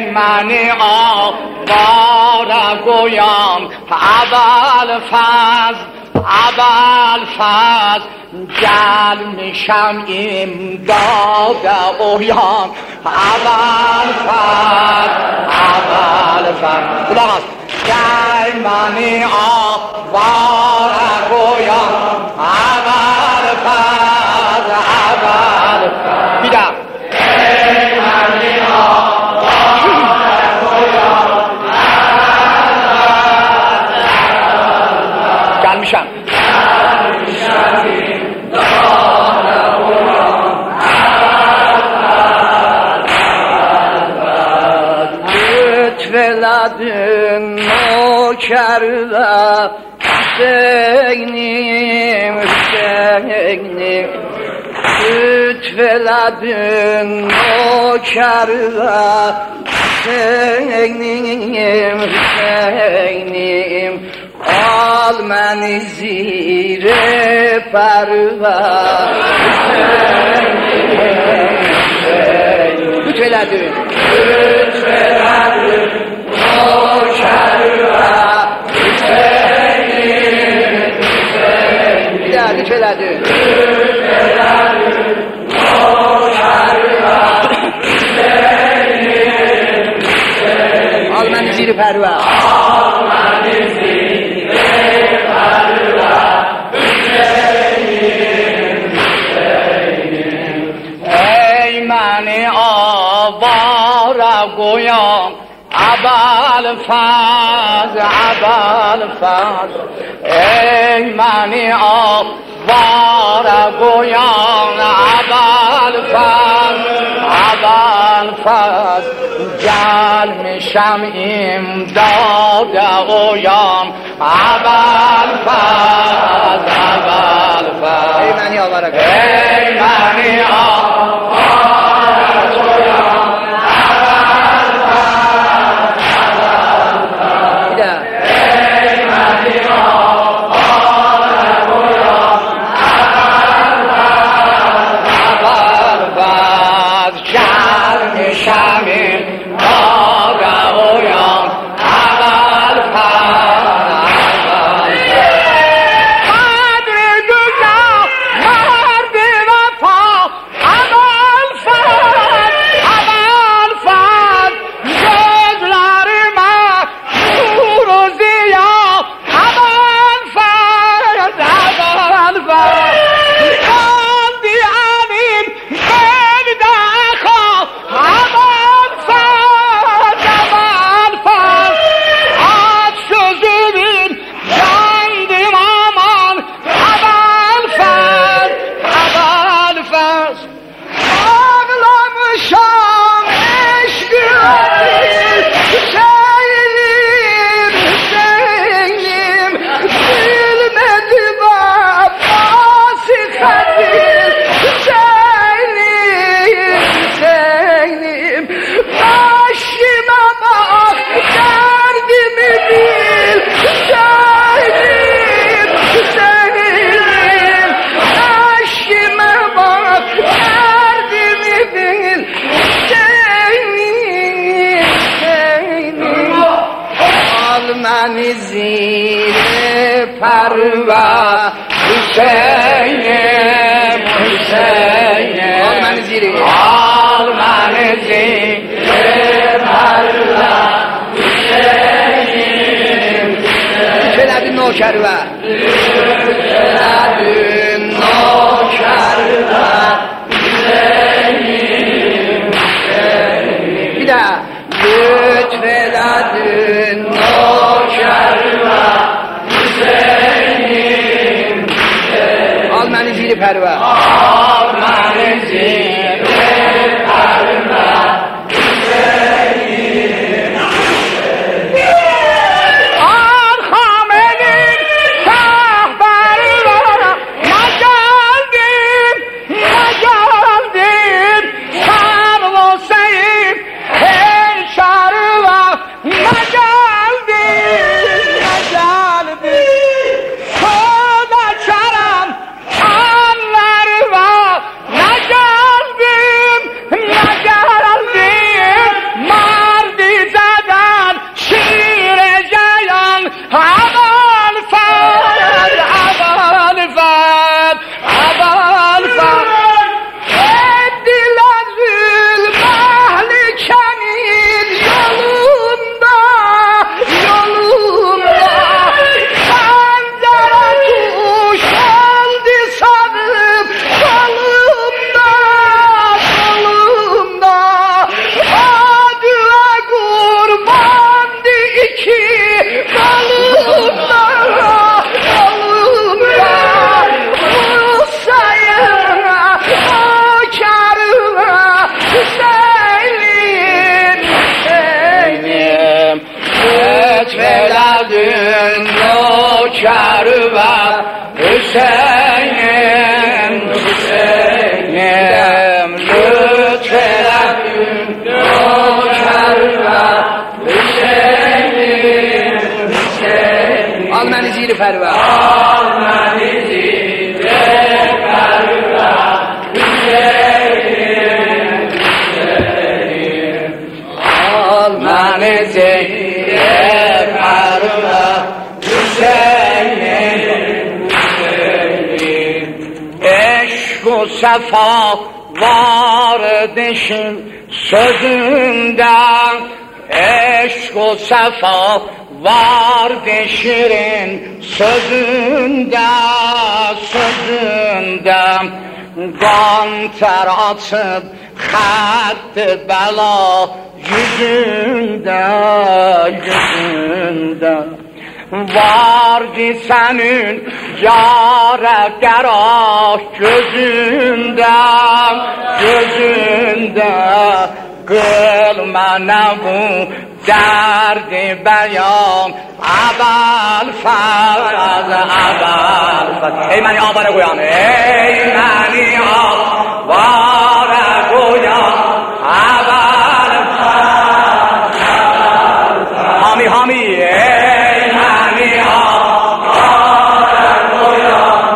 من آواره گویان اول فاز جل میشم امداد اویان اول فاز خدا هست ای من آواره گویان اول فاز بیدم میشم ولدن نوکر و حسینیم ولدن نوکر و حسینیم آل من زیر پرور ولدن آل من زیر پرور ای من آواره گویان اول فاز ای من آواره گویان اول فاز جل میشم امداد اویان اول فاز ای من آواره من زیر پروا حسینیم آل من زیر پروا حسینیم چلد نوکر و حسینیم بیده آل من زیر پروا زیر پرور آل منی زیر پرور آل منی زیر پرور عشق و صفا واردشین sözünden eşk o sefa vardı şirin sözünden ganter atıp hattı bela yüzünden vardı senin yâre gerah gözünden kılma ne bu derdi beyan abal faz ey meni avara koyan ey meni avara koyan abal faz hami ey meni avara koyan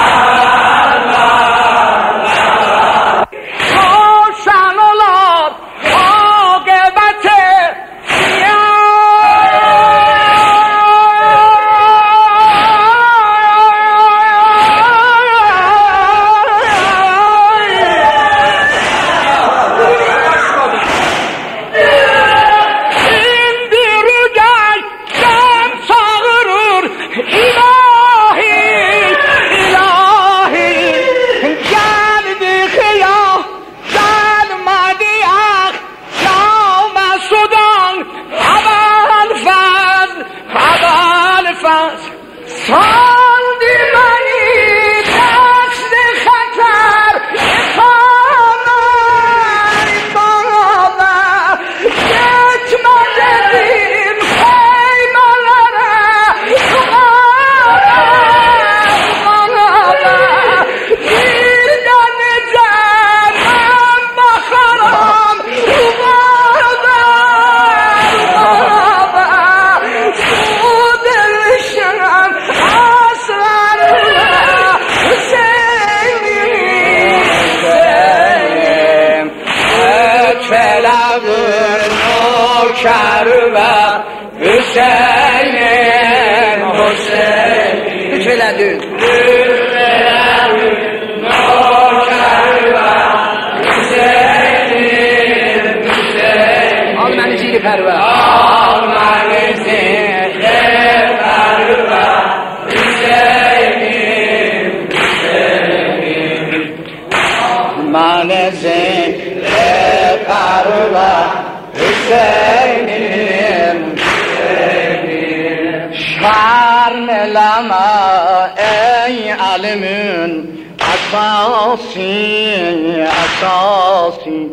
اساسی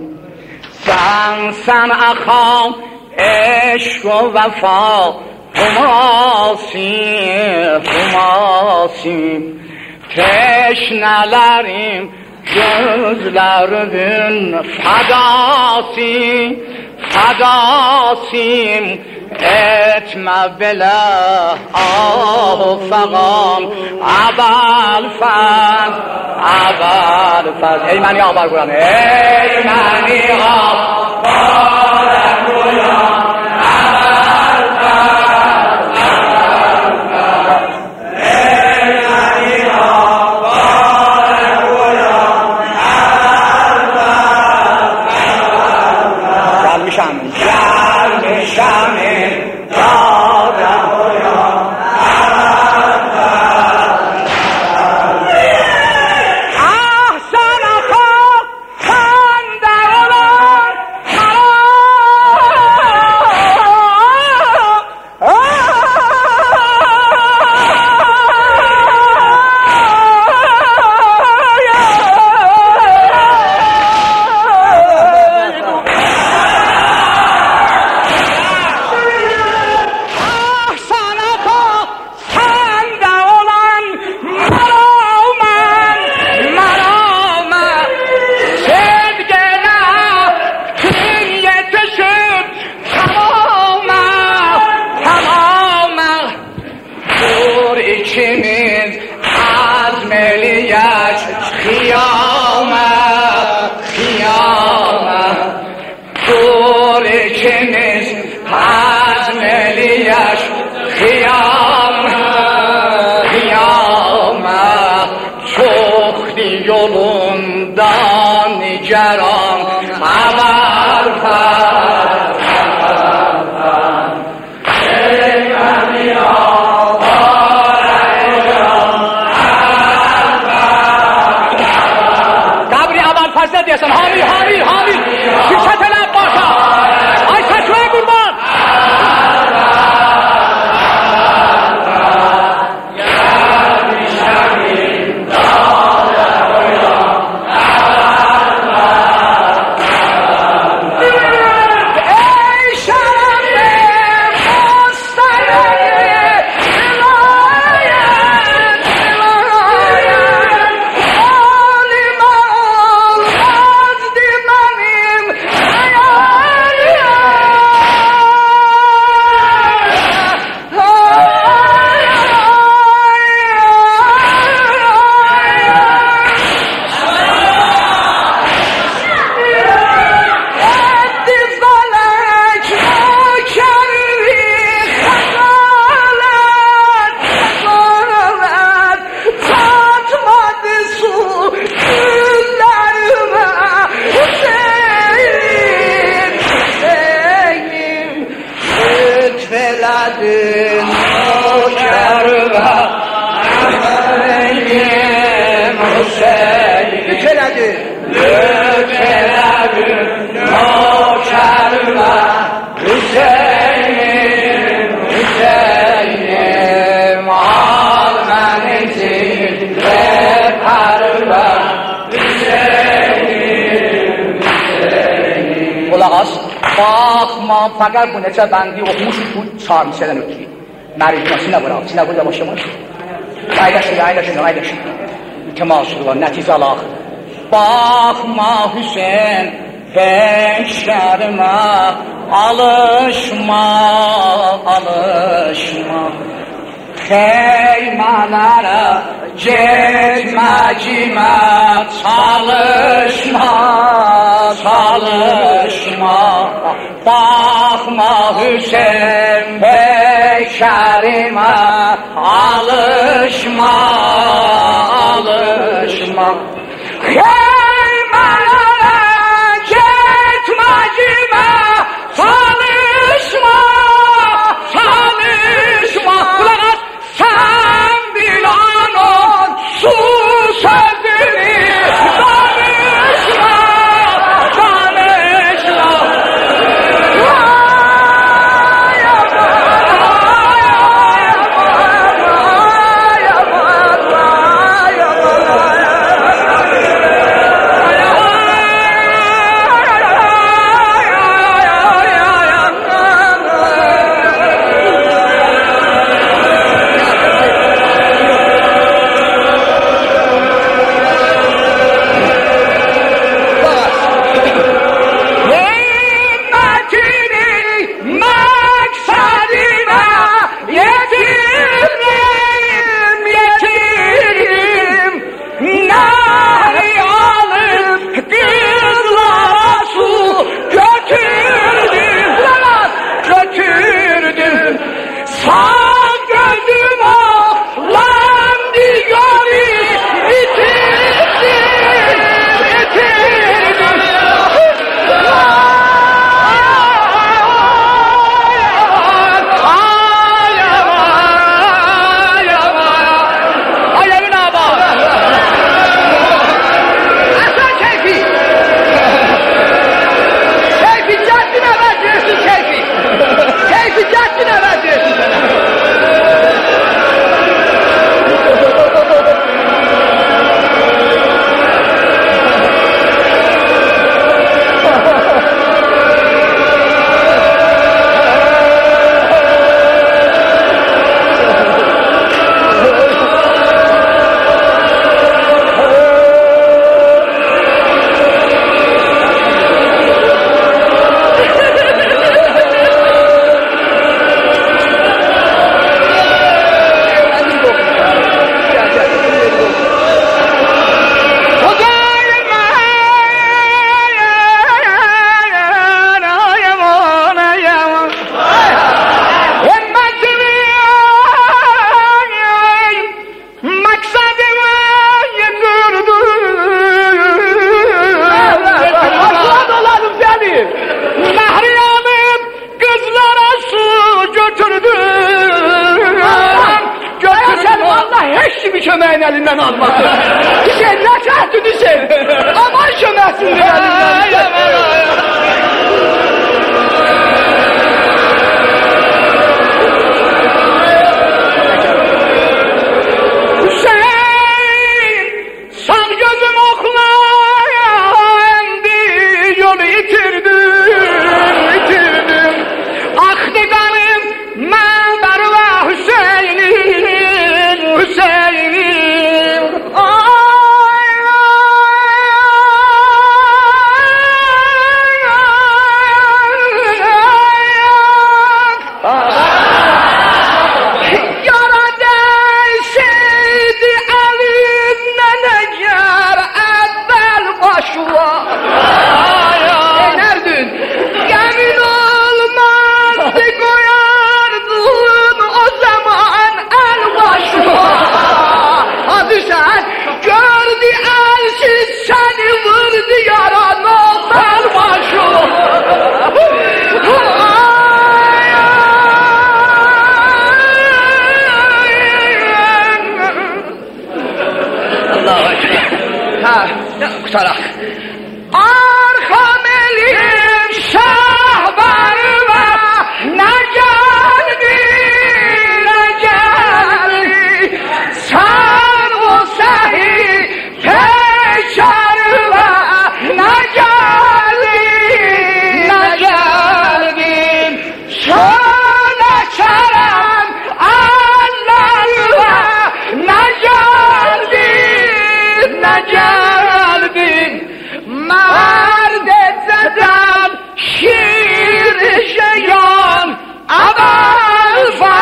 سن اخام عشق و وفا humasim teşnelerim gözlerinin fadasim etme bile fagam abal faz ey meni abar Kur'an ey meni abar Kur'an ikiniz hazmeliyaş kıyama çok yolundan niceran haber Hazret diyorsun, hamil, hamil, hamil. Şirket ele başa. Ay saçmaya kurban. Bakma fakat bu neçə bəndi oxumuşuz bu çarmıçədən ötürü. Mərifəsinə bırak, sinə burada başlamış. Aydaşın. Mütəmasır var, nəticə alaq. Bakma Hüseyin, beşlərimə alışma. Xeymələrə getməcimə çalışma. Bakma Hüseyin beşərimə alışma. Xeymələrə getməcimə çalışma. Kulak as, sen bilanın su sözünü danışma. elinden almasın. Hüseyin ne çahtın Hüseyin? Aman şömersin elinden. Kutarak. Arkam elim şahbarıma ne geldi ne geldi sen o sahi peşarıma ne geldi ne geldi şöyle çarem Allah'ıma ne geldi ne geldi مرد زدم شیر شیان اول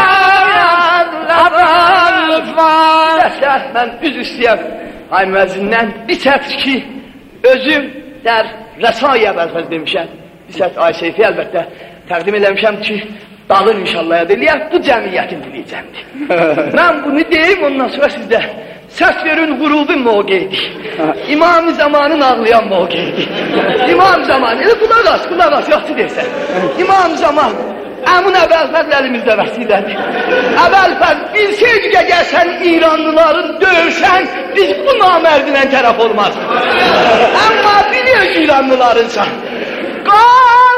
mən üz istəyəm ay müəzzindən bir sətr ki özüm der rəsai əvvəlfəz demişəm bir sətr ay seyfi əlbəttə təqdim eləmişəm ki dalır inşallah ediliyək bu cəmiyyətin diliyəcəmdir mən bunu deyim ondan sonra sizdə səs verin qurubun mövqeydi İmam-ı Zamanın ağlayan mövqeydi İmam-ı Zaman kulaq as yaxşı deyirsən İmam-ı Zaman Əmun Əvəlfəzl əlimizdə vəsidədir Əvəlfəzl bilseydik əgər sən İranlıların döyürsən biz bu namərdinə tərəf olmaz Amma bilirik İranlılarınsan Qal